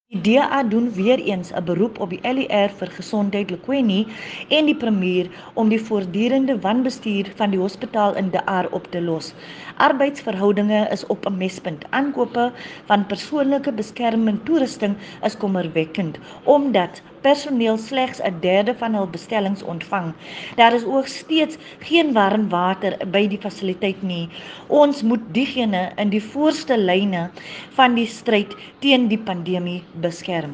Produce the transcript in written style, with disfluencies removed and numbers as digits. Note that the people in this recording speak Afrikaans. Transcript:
Die DA doen weer eens 'n beroep op die LER vir Gesondheid Lekwini en die premier om die voortdurende wanbestuur van die hospitaal in De Aar op te los. Arbeidsverhoudinge is op 'n mespunt. Aankope van persoonlike beskerming toerusting is kommerwekkend omdat personeel slegs 1/3 van hul bestellings ontvang. Daar is ook steeds geen warm water by die fasiliteit nie. Ons moet diegene in die voorste lyne van die stryd teen die pandemie beskerm.